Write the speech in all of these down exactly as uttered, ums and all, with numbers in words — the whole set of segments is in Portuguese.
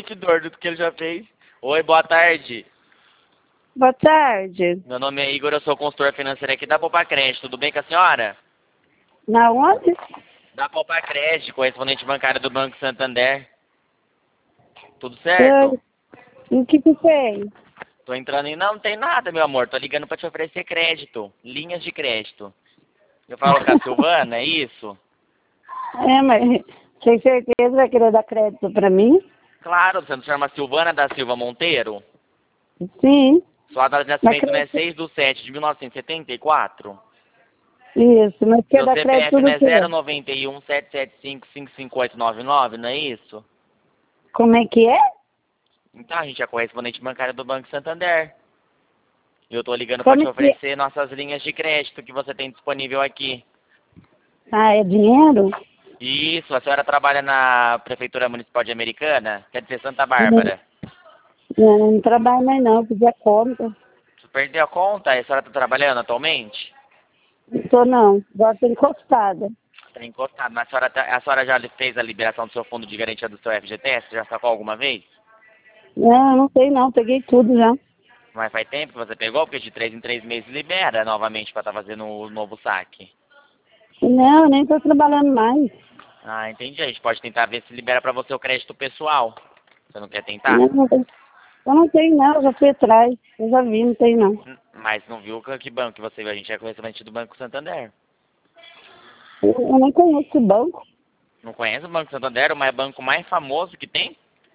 investidor do que ele já fez. Oi, boa tarde. Boa tarde. Meu nome é Igor, eu sou consultor financeiro aqui da Poupa Crédito. Tudo bem com a senhora? Na onde? Da Poupa Crédito, correspondente bancário do Banco Santander. Tudo Eu, certo? o que que tem? Tô entrando em... Não, não tem nada, meu amor. Tô ligando pra te oferecer crédito. Linhas de crédito. Eu falo com a Silvana, é isso? É, mas tem certeza vai querer dar crédito pra mim? Claro, você não chama Silvana da Silva Monteiro? Sim. Sua data de Mas nascimento não é crédito... seis de sete de mil novecentos e setenta e quatro? Isso, mas quer Seu dar crédito C P F não do é quê? zero nove um sete sete cinco cinco cinco oito nove nove, não é isso? Como é que é? Então, a gente é correspondente bancário do Banco Santander. Eu tô ligando para Como te é que é? oferecer nossas linhas de crédito que você tem disponível aqui. Ah, é dinheiro? Isso, a senhora trabalha na Prefeitura Municipal de Americana? Quer dizer, Santa Não, Bárbara. não, não trabalho mais não, pedi a conta. Você perdeu a conta? A senhora está trabalhando atualmente? Não tô não, agora tô encostada. Está encostado. Mas a senhora, tá- a senhora já fez a liberação do seu fundo de garantia do seu F G T S? Já sacou alguma vez? Não, não sei não, peguei tudo já. Mas faz tempo que você pegou? Porque de três em três meses libera novamente para estar fazendo o novo saque. Não, nem tô trabalhando mais. Ah, entendi. A gente pode tentar ver se libera para você o crédito pessoal. Você não quer tentar? Não, não tem- eu não tenho não, eu já fui atrás. Eu já vi, não tem não. Hum, Mas não viu que que banco que você viu? A gente é correspondente do Banco Santander. Eu, eu nem conheço esse banco. Não conhece o Banco Santander? O mais banco mais famoso que tem?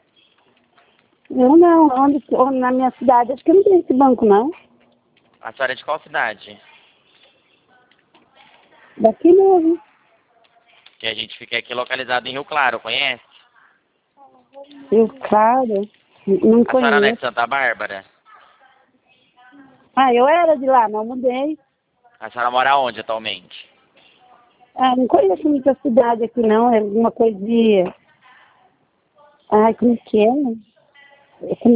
Eu não, onde, onde, na minha cidade, acho que não tem esse banco não. A senhora é de qual cidade? Daqui mesmo. Que a gente fica aqui localizado em Rio Claro, conhece? Eu, claro, não A senhora não é de conheço. Santa Bárbara? Ah, eu era de lá, mas mudei. A senhora mora onde atualmente? Ah, não conheço muita cidade aqui não, é alguma coisa de... Ai, como que é? né?